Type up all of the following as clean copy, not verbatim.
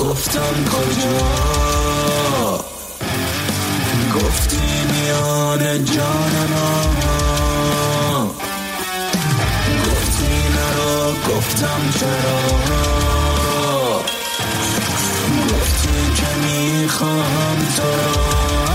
گفتم کجا، گفتی میان جان ما، گفتی نرو، گفتم چرا، گفتی که میخوام تو را،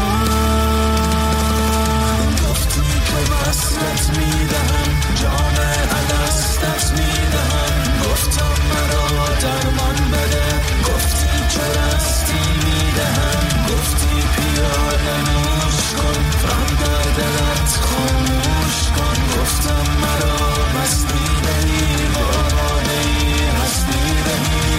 گفتی که وصلت میدهم، جام الستت میدهم، گفتم مرا درمان بده، گفتی چه رستی میدهم، گفتی پیاله نوش کن، غم در دلت خاموش کن، گفتم مرا بس میدهی، بابانهی هست میدهی.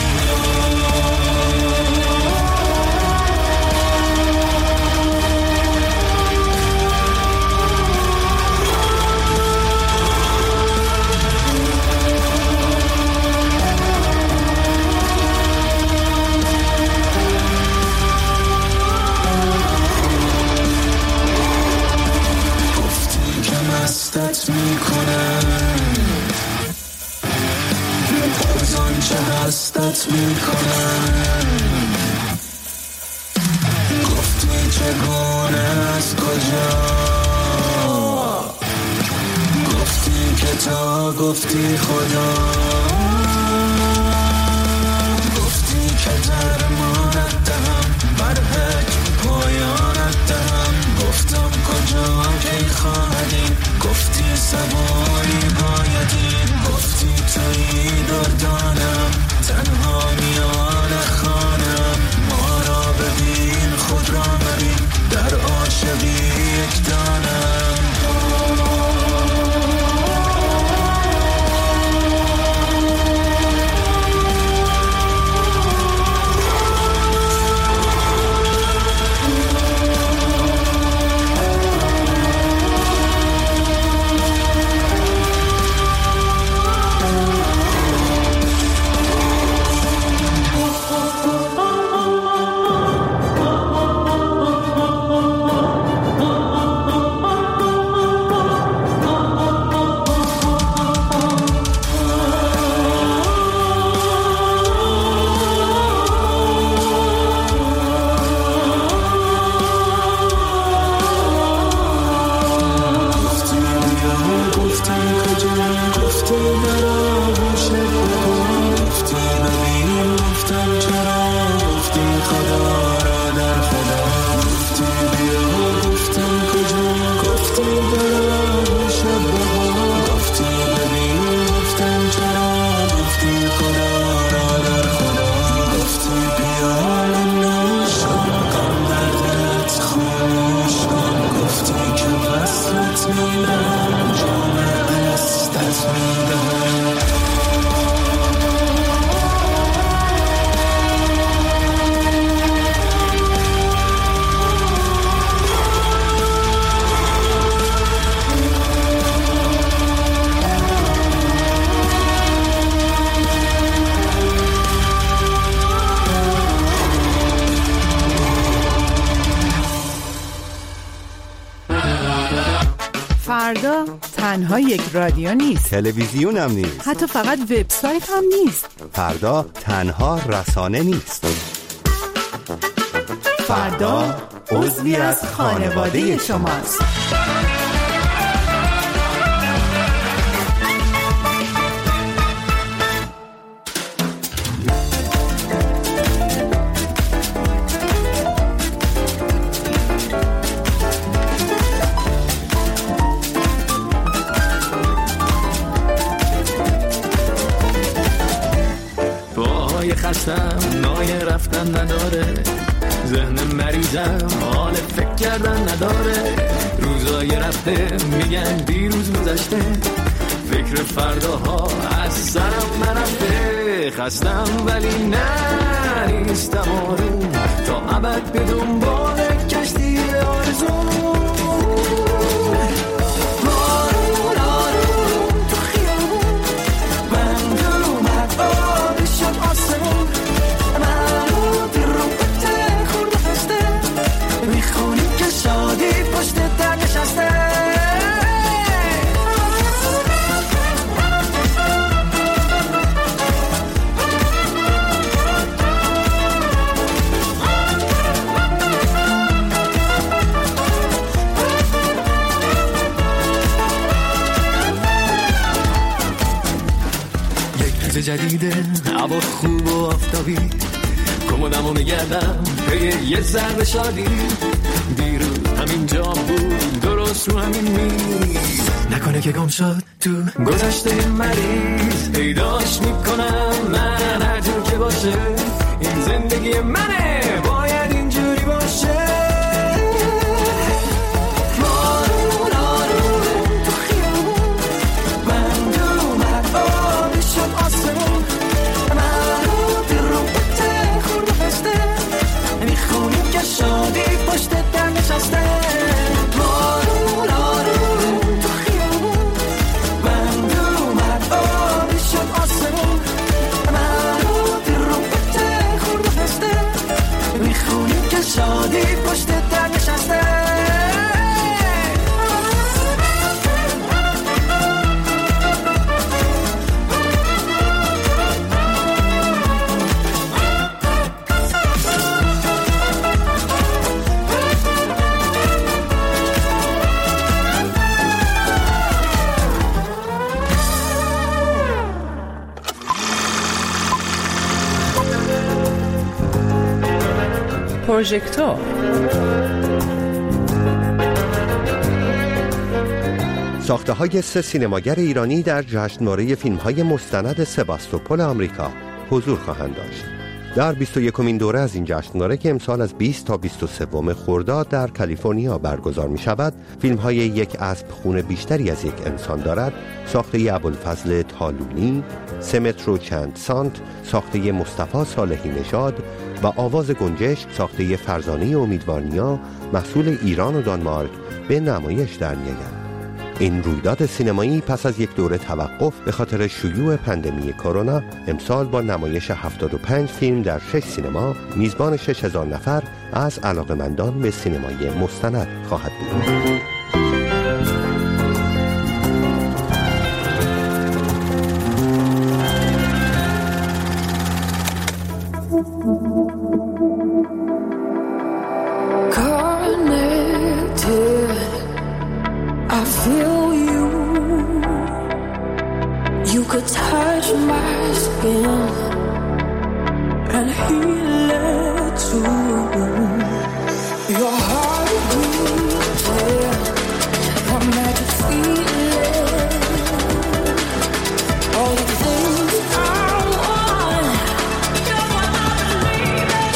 مستت میکنم، از آنچه هستت میکنم، گفتی چگونه از کجا، گفتی که تا گفتی خدا، گفتی که درمانت دهم، بر حکم پایانت دهم، گفتم کجا کی خواهدی، گفتی سواری بایدی، گفتی تویی دردانم، تنها میان خانم، ما را ببین خود را ببین، در عاشقی یک دانم. فردا تنها یک رادیو نیست، تلویزیون هم نیست، حتی فقط وبسایت هم نیست. فردا تنها رسانه نیست، فردا عضوی از خانواده شماست. خستم نای رفتن نداره، ذهن مریضم حال فکر کردن نداره، روزای رفته میگن دیروز گذشته، فکر فرداها از سرم نرفته، خستم ولی نه نیستم آروم، تا ابد به دنبال کشتی آرزوم. جدیده، هوا خوب و آفتابی، کمدمو میگردم پی یه ذره شادی. دیروز همینجا بود، درست رو همین میز، نکنه که گم شد تو گذشته مریض. پیداش میکنم من هر جور که باشه، این زندگی منه، باید اینجوری باشه. شادی پشت در نشسته، بارون آروم تو خیابون، بند اومد آبی شد آسمون، من رو دل رو بته خورده فسته، میخونیم که شادی پشت در نشسته. پروژکتور ساخته‌های 3 سینماگر ایرانی در جشنواره فیلم‌های مستند سباستوپول آمریکا حضور خواهند داشت. در 21مین دوره از این جشنواره که امسال از 20 تا 23 خرداد در کالیفرنیا برگزار می‌شود، فیلم‌های یک اسب خون بیشتری از یک انسان دارد، ساخته ابوالفضل طالونی، 3 متر و چند سانت، ساخته مصطفی صالحی نژاد و آواز گنجشک، ساخته فرزانه امیدوارنیا، محصول ایران و دانمارک، به نمایش در می‌آید. این رویداد سینمایی پس از یک دوره توقف به خاطر شیوع پاندمی کرونا امسال با نمایش 75 فیلم در 6 سینما میزبان 6000 نفر از علاقه‌مندان به سینمای مستند خواهد بود. I feel you. You could touch my skin and heal it too. Your heart beating, that magic feeling. All the things I want, you're what I believe in.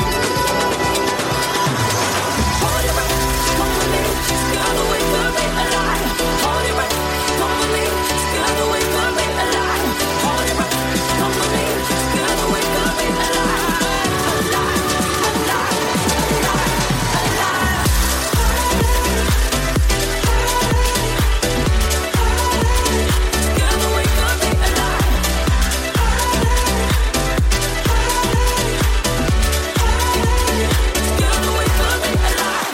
Hold your breath, come with me, together we could be alive. Hold your breath, come with me, together we could be alive. Hold your breath, come with me, together we could be alive. Alive, alive, alive, alive. Together we could be alive. Together we could be alive.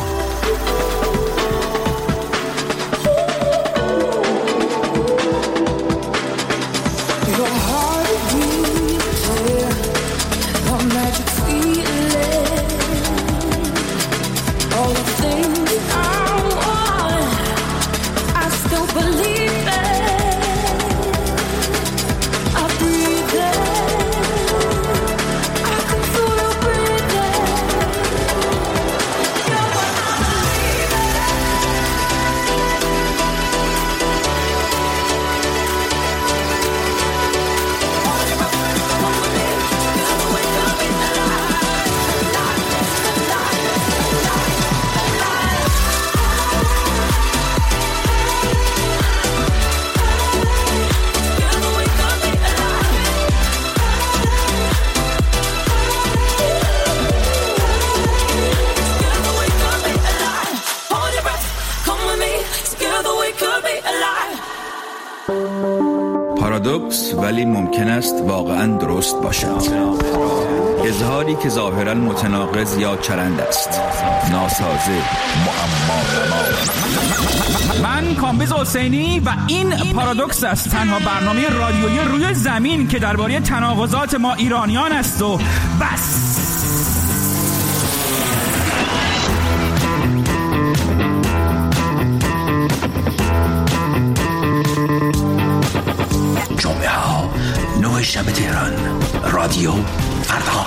Your heart beating, a magic feeling. All the things I want, I still believe it. I breathe it, I can feel you breathing. You're what I believe Hold your breath, come with me, together we could be alive. Alive, alive, alive, alive. Together we could be alive. Together we could be alive. Hold your breath, come with me, together we could be alive. پارادوکس ولی ممکن است واقعا درست باشد. اظهاری که ظاهرا متناقض یا چرند است، ناسازه، معما. من کامبیز حسینی و این پارادوکس است، تنها برنامه رادیویی روی زمین که درباره تناقضات ما ایرانیان است و بس. جمعه ها 9 9 شب تهران. رادیو فردا.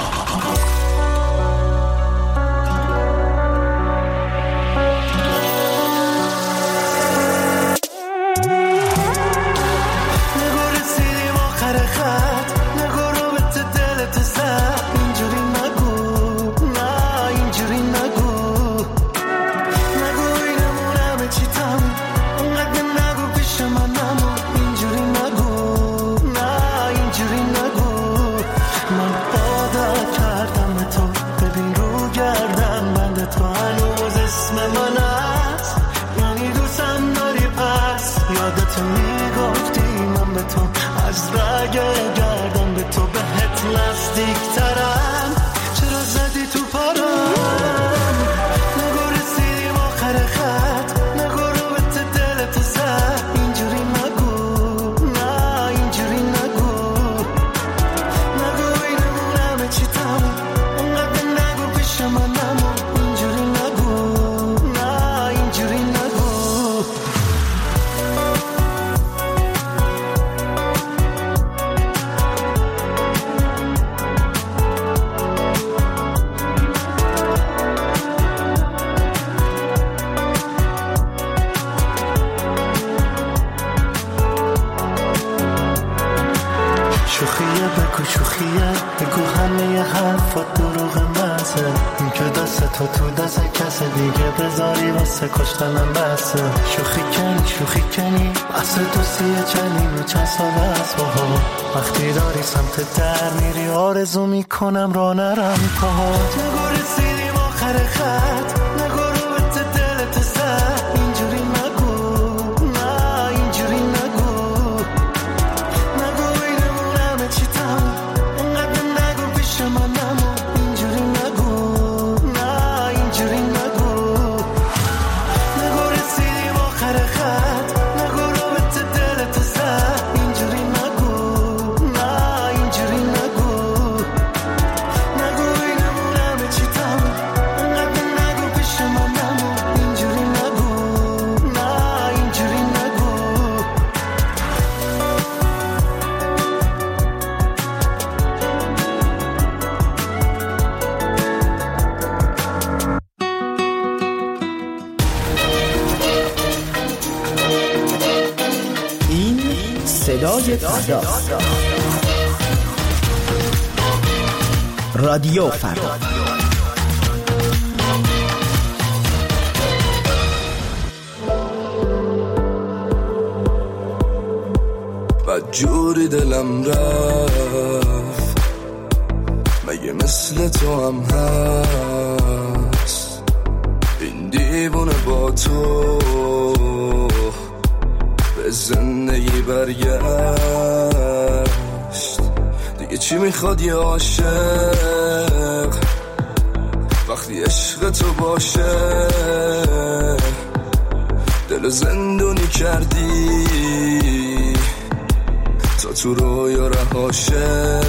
کشتنم بسه شوخی کنی اصل دوستیه چنین چند سال از باها وقتی داری سمت در میری آرزو میکنم را نرم پاها نگو رسیدیم آخر خط نگو رو به دلت زد اینجوری نگو نه اینجوری نگو اینمون همه چی تموم انقدر نگو پیش من نمون اینجوری نگو نه اینجوری نگو رادیو فردا. بدجوری دلم رفت مگه مثل تو هم هست این دیوونه با تو به زندگی برگشت دیگه چی میخواد یه عاشق وقتی عشق تو باشه دل زندونی کردی تا تو رویا رهاشه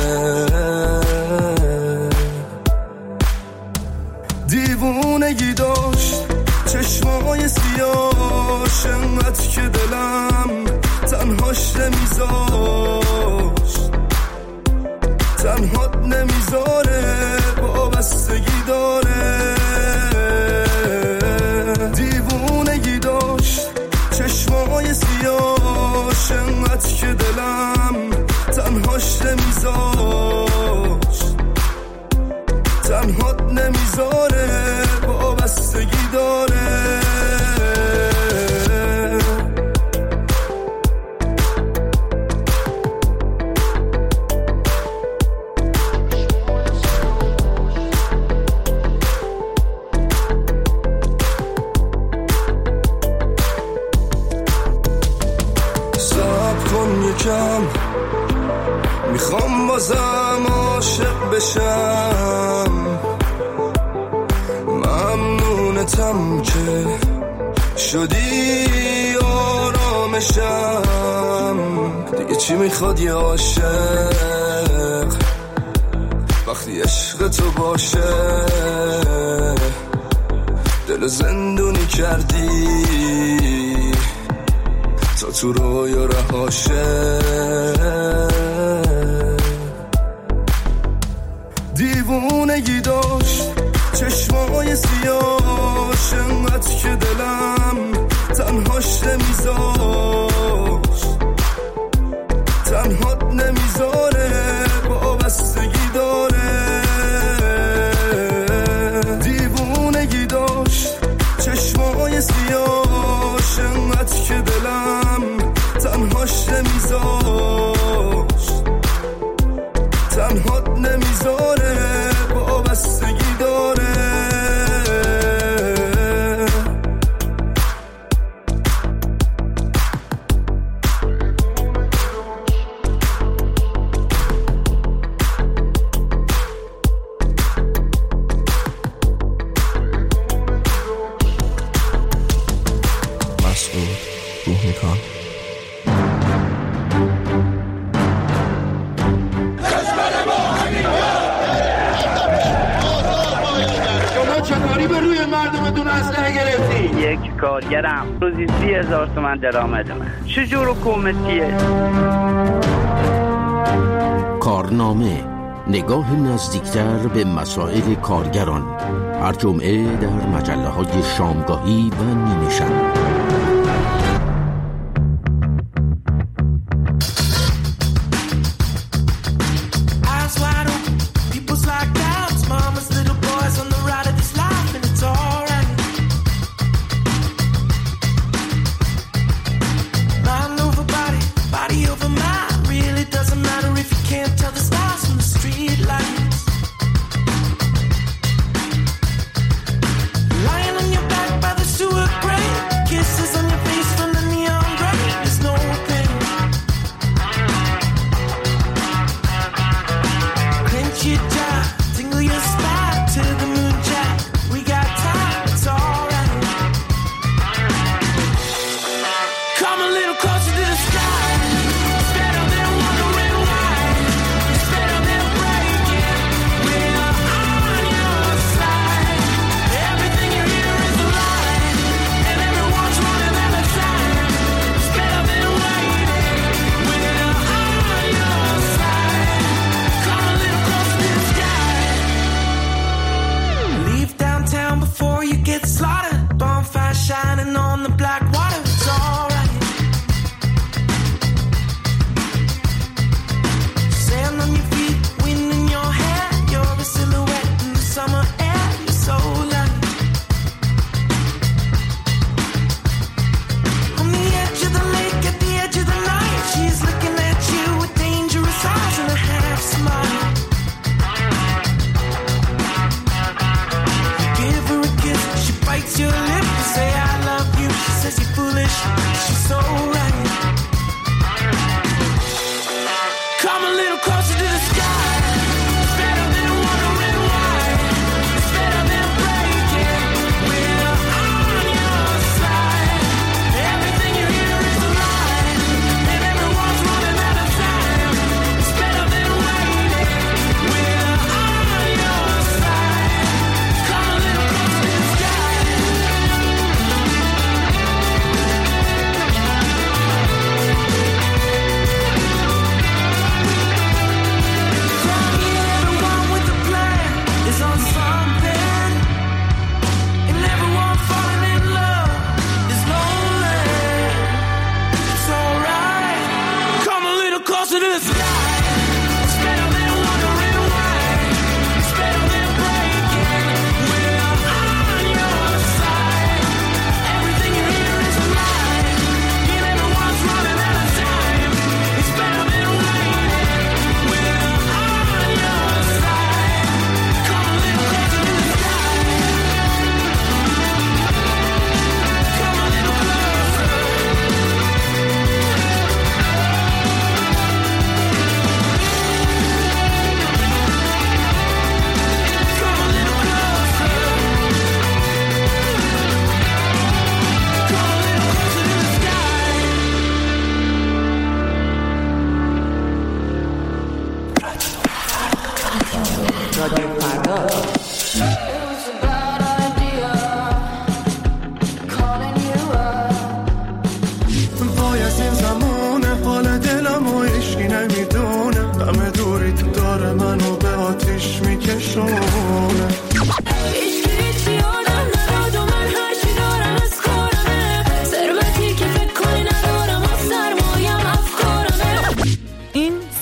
دیوونگی داشت چشمای سیاش انقدر که دلم تنهاش نمیذاشت تنهات نمیذاره وابستگی داره دیوونگی داشت چشمای سیاش انقدر که دلم تنهاش نمیذاشت تنهات نمیذاره وابستگی داره میخوام بازم عاشق بشم ممنونتم که شدی آرامشم دیگه چی میخواد یه عاشق وقتی عشق تو باشه دل زندونی کردی تا تو رویا رهاشه دیوونگی داشت چشمای سیاش، انقدر که دلم تنهاش نمیذاشت، تنهات نمیذاره، وابستگی داره. دیوونگی داشت چشمای سیاش، انقدر که دلم تنهاش نمیذاشت، تنهات نمیذاره، وابستگی داره. مسعود روحیکان. شما چطوری به روی مردمتون اسلحه گرفتی؟ یک کارگرم روزی 30,000 تومان درآمد من. چجور حکومتیه؟ کارنامه، نگاه نزدیکتر به مسائل کارگران، هر جمعه در مجله‌های شامگاهی و نیمه شب.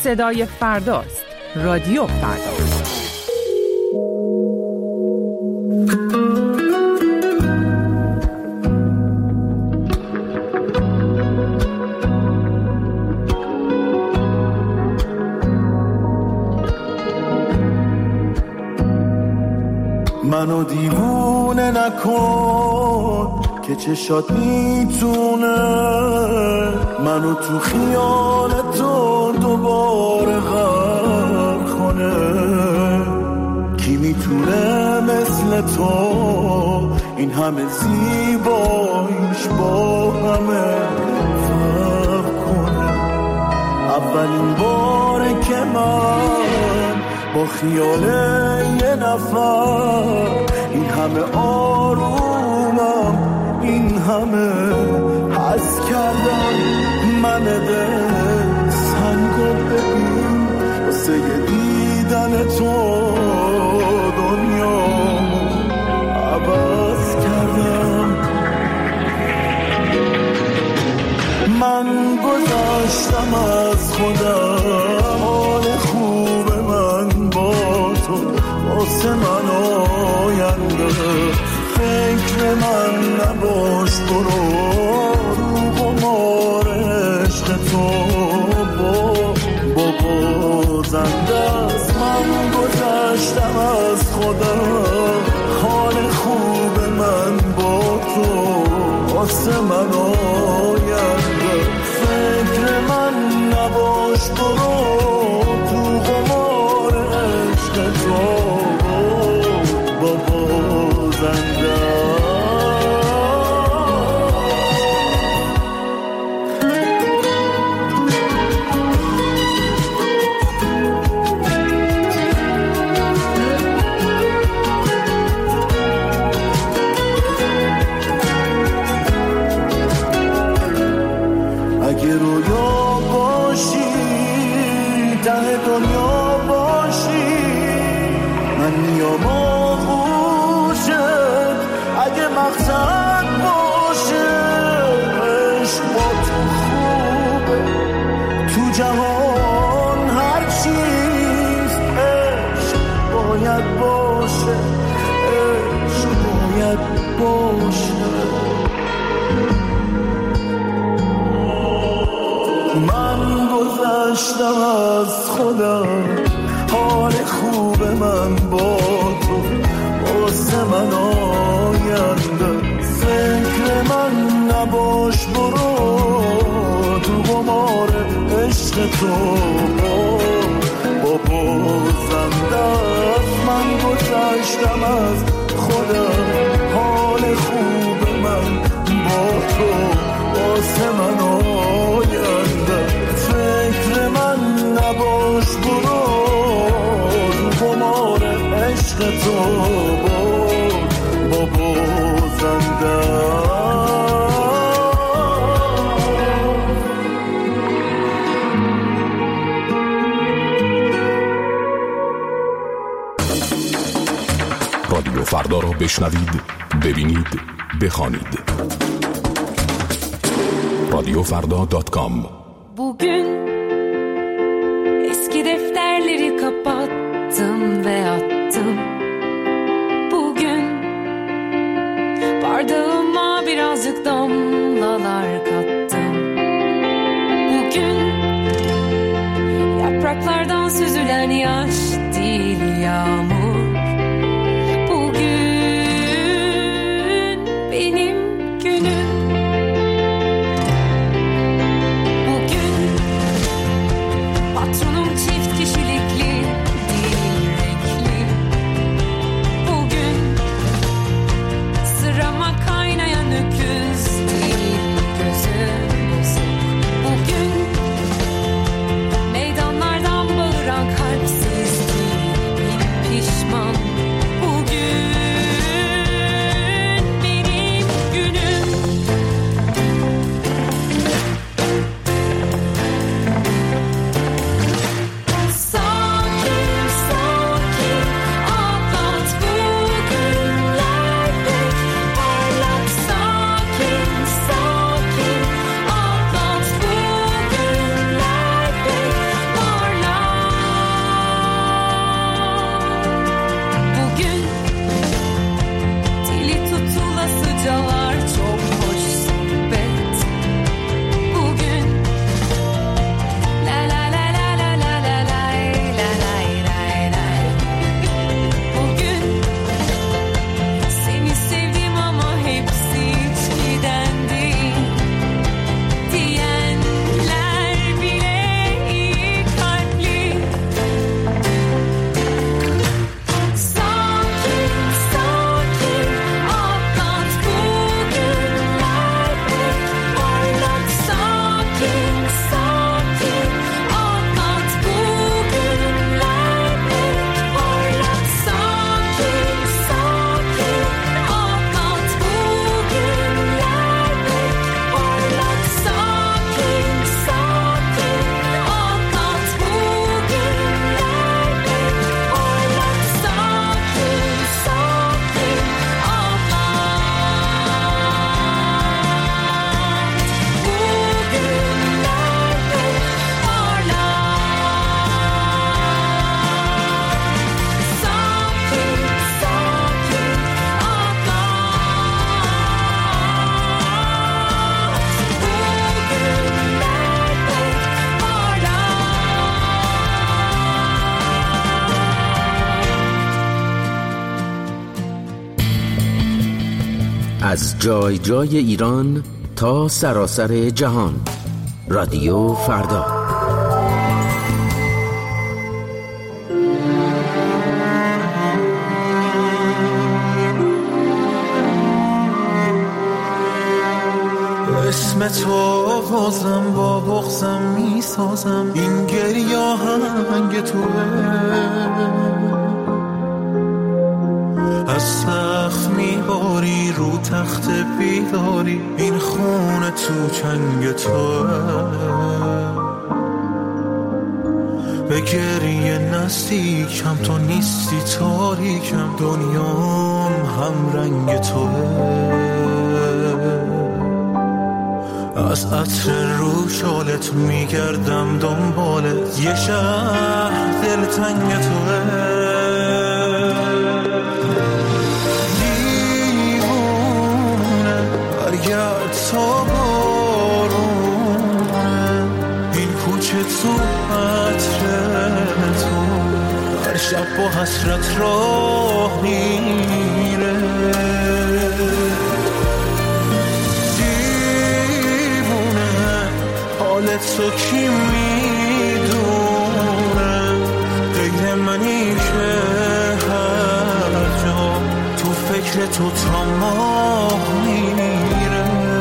صدای فرداست. رادیو فردا. منو دیوونه نکن که چشات میتونه منو تو خیال تو دوباره غرق کنه. کی میتونه مثل تو این همه زیباییش با همه فرق کنه. اولین باره که من با خیال یه نفر این همه آرومم این همه حس کردم. من دل سنگو ببین واسه دیدن تو دنیامو عوض کردم. من گذاشتم از خودم حال خوب من با تو واسه من آینده. فکر من نباش برو رو قمار عشق تو با زنده از من گذشتم از خودم حال خوب من با تو واسه من آینده. فکر من نباش برو تو قمار عشق تو با زنده. اگه رویا باشی ته دنیا باشی من میام آغوشت. اگه مقصد باشه عشق با تو خوبه تو جهان هر چیز عشق باید باشه. عشق باید باشه. من گذشتم از خودم حال خوب من با تو واسه من آینده. فکر من نباش برو تو قمار عشق تو با بازنده. من گذشتم از خودم حال خوب من با تو واسه من آینده. فکر من نباش برو تو قمار عشق تو با بازنده. رادیو فردا را بشنوید، ببینید، بخوانید. radyofarda.com. Bugün eski defterleri kapattım ve attım. Bugün bardağıma birazcık damlalar kattım. Bugün yapraklardan süzülen yaş değil yağmur. Bugün benim günüm. Patronum çift kişilikli değil renkli. از جای جای ایران تا سراسر جهان. رادیو فردا. اسم تو بازم با بغزم میسازم، این گریه آهنگ توه، از سقف میباری رو تخت بیداری، این خونه تو چنگ توه، به گریه نزدیکم تو نیستی تاریکم، دنیام هم رنگ توه، از عطر رو شالت میگردم دنبالت، یه شهر دلتنگ توه، دیوونه برگرد تا بارونه، این کوچه تو عطر تو، هر شب با حسرت راه میره، حالت تو کی میدونه، غیر منی که هر جا تو فکر تو تا ماه میره.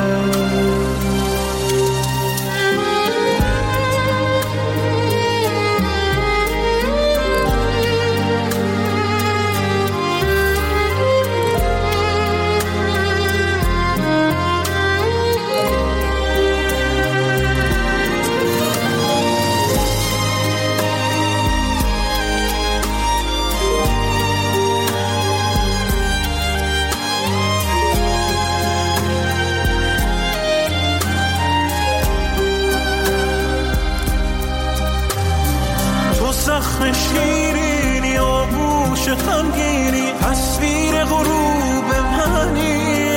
شیرینی آغوش خمگینی، تصویر غروب منی،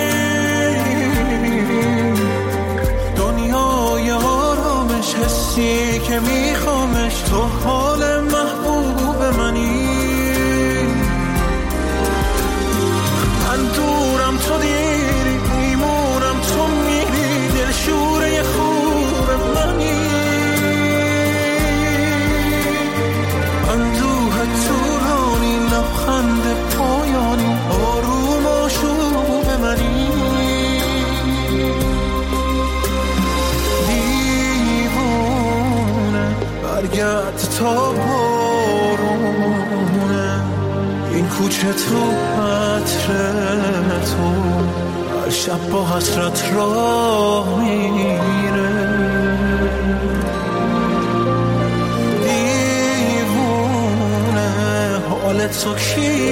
دنیای آرامش حسی که میخوامش، تو حال محبوب منی، من دورم تو دیری، میمونم تو میری، دلشوره خوب منی، اندوه طولانی، لبخند پایانی، آروم آشوب منی، دیوونه برگرد تا بارونه، این کوچه تو عطر تو، هر شب با حسرت راه میره، حالت تو کی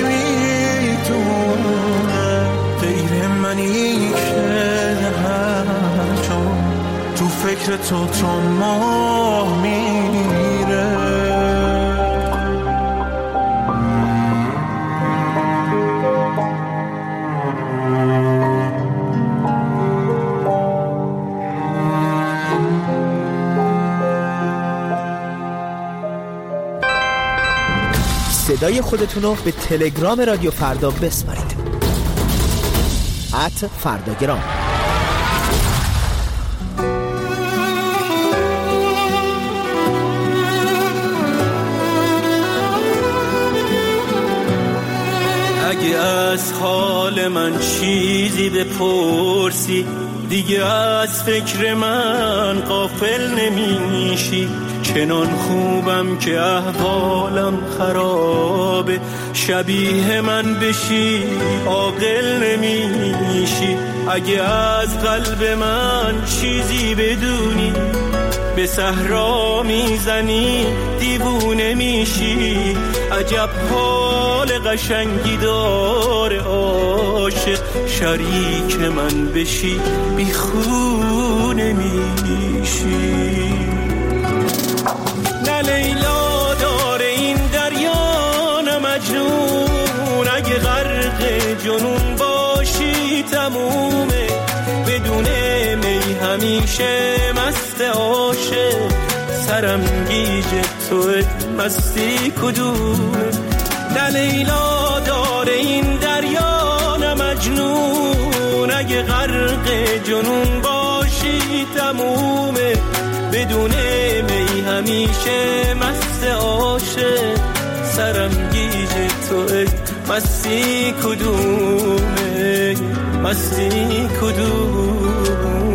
میدونه، غیر منی که هر جا تو فکر تو تا ماه میره. صدای خودتونو به تلگرام رادیو فردا بسپارید. @فرداگرام. اگه از حال من چیزی بپرسی، دیگه از فکر من غافل نمیشی، چنان خوبم که احوالم خرابه، شبیه من بشی عاقل نمیشی، اگه از قلب من چیزی بدونی، به صحرا میزنی دیوونه میشی، عجب حال قشنگی داره عاشق، شریک من بشی بیخونه میشی، نه لیلا داره این دریا نه مجنون، اگه غرق جنون باشی تمومه، بدون می همیشه مست عاشق، سرم گیج تو مستی کدومه، نه لیلا داره این دریا نه مجنون، اگه غرق جنون باشی تمومه، بدون می همیشه مست عاشق، سرم گیج توئه، مستی کدومه، مستی کدومه.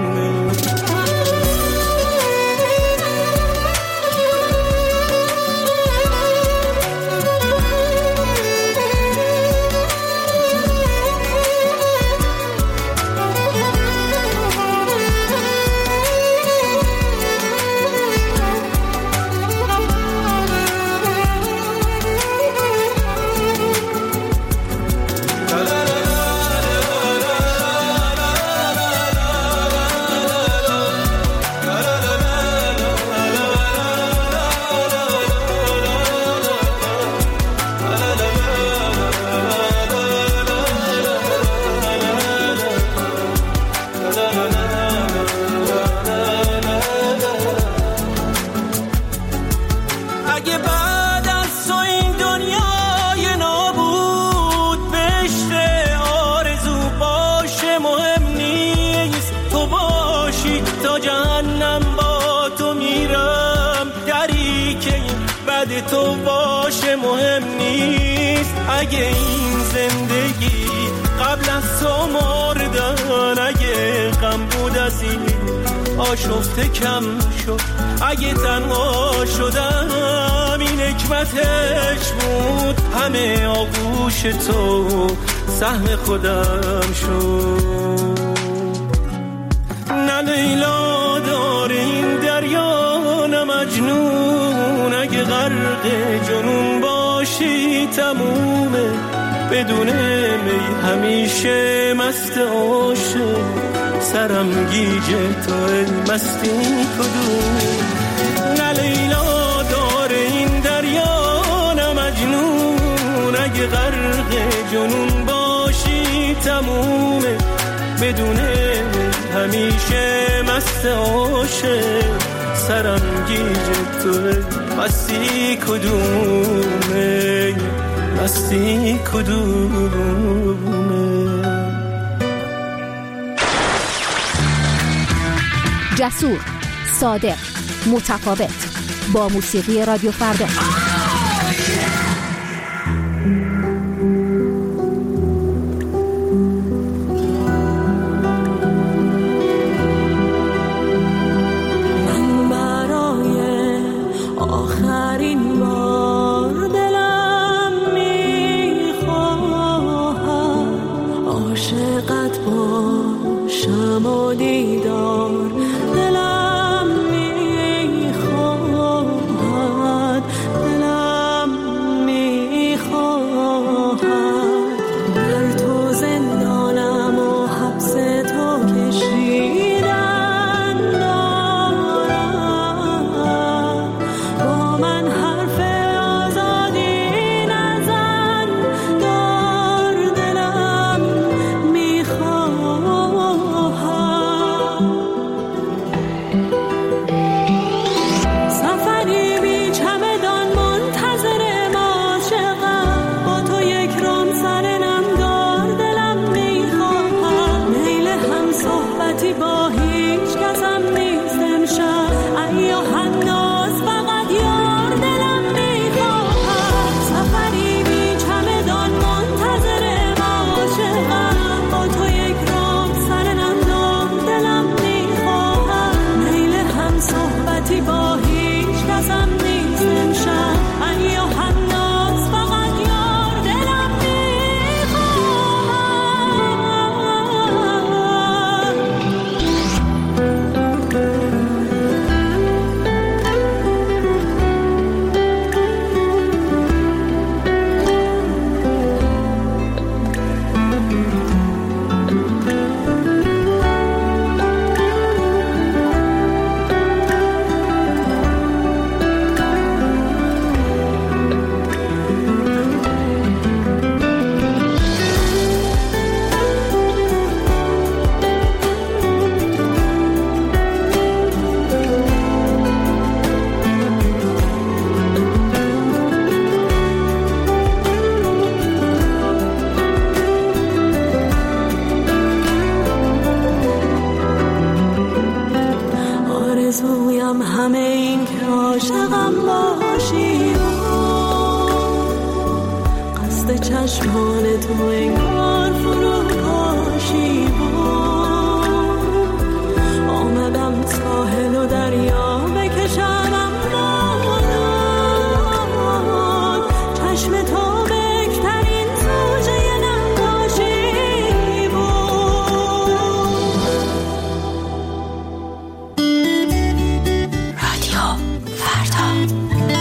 تو باشه مهم نیست، اگه این زندگی قبل از تو مردن، اگه غم بود از این آشفته کم شد، اگه تنها شدم این حکمتش بود، همه آغوش تو سهم خودم شد. نه لیلا داره این دریا، نه مجنون، اگه غرق جنون باشی تمومه، بدون می همیشه مست عاشق، سرم گیج تو مستی کدوم. نه لیلا داره این دریا، نه مجنون، اگه غرق جنون باشی تمومه، بدون می همیشه مست عاشق، سرم گیج تو مستی کدومه، مستی کدومه. جسور، صادق، متفاوت، با موسیقی رادیو فردا. چشمان تو انگار فروپاشی بود. آمدم ساحل و دریا بکشم بالا، چشم تو بکترین زوجه نقاشی بود. رادیو فردا.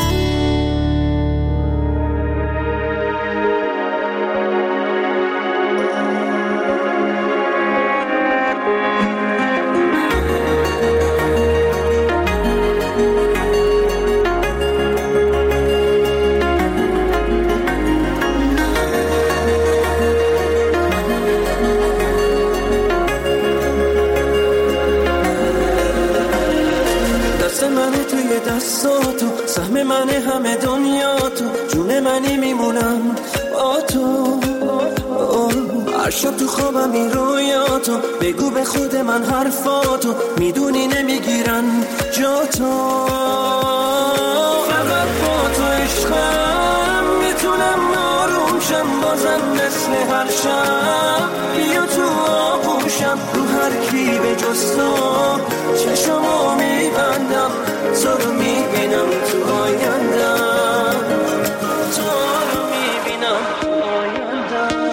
دستاتو سهم من همه دنیا تو، جون منی میمونم با تو. هر شب تو خوابم این رویاتو، بگو به خود من حرفاتو، میدونی نمیگیرن جا تو. فقط با تو عشقم میتونم آروم شم، بازم مثل هر شب بیا تو آغوشم. رو هر کی به جز تو چشمو میبندم، تو رو میبینم تو آیندم، تو رو میبینم تو آیندم.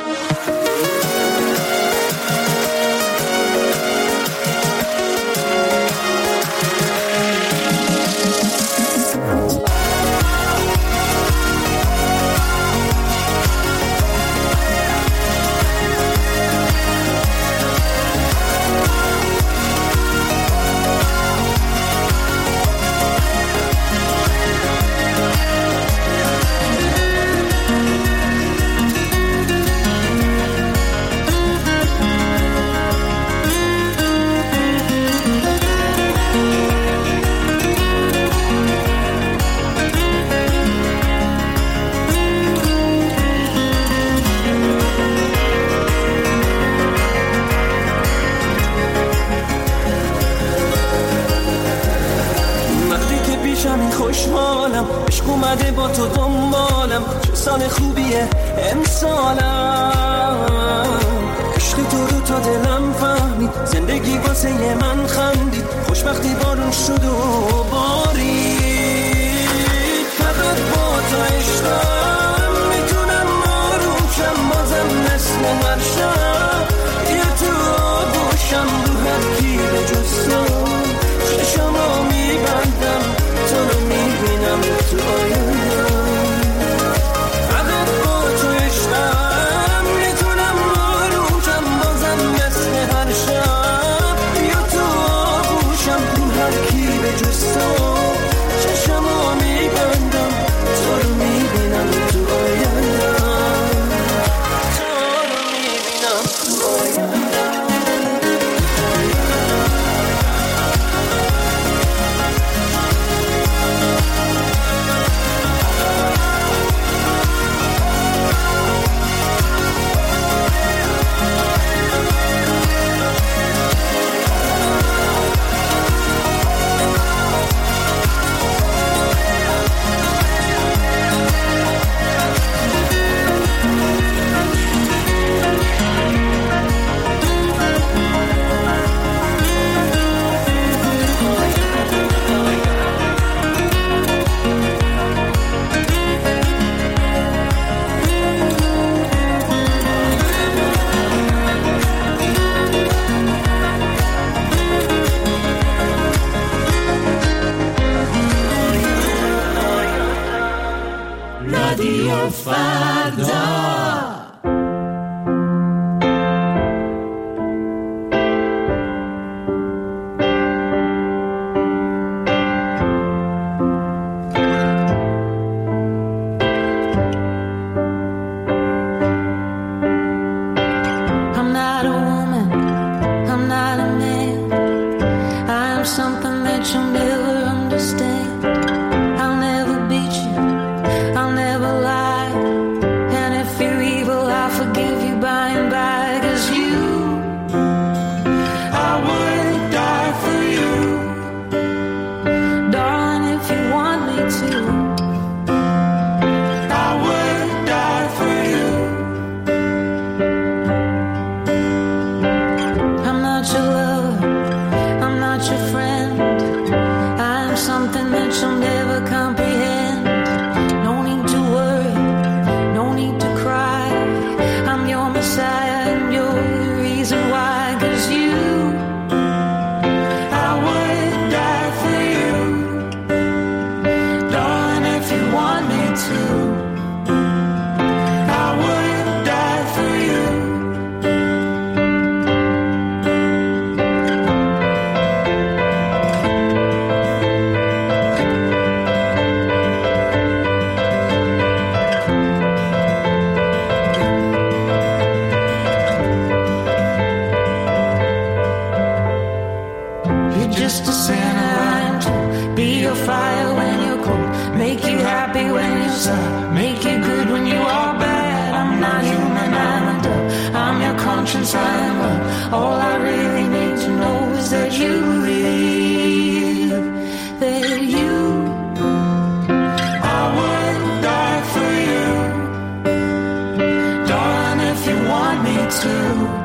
خوشحالم عشق اومده با تو دنبالم، چه سال خوبیه امسالم. عشق تو رو تا دلم فهمید، زندگی واسه من خندید، خوشبختی بارون شد و بارید. فقط با تو عشقم میتونم آروم شم، بازم مثل هر شب یه تو آغوشم. رو هر کی به جز تو چشمو میبندم، تو رو میبینم تو آیندم. فقط با تو عشقم میتونم آروم شم، بازم مثل هر شب بیا تو آغوشم. رو هر کی به جز تو چشمو میبندم، تو رو میبینم too.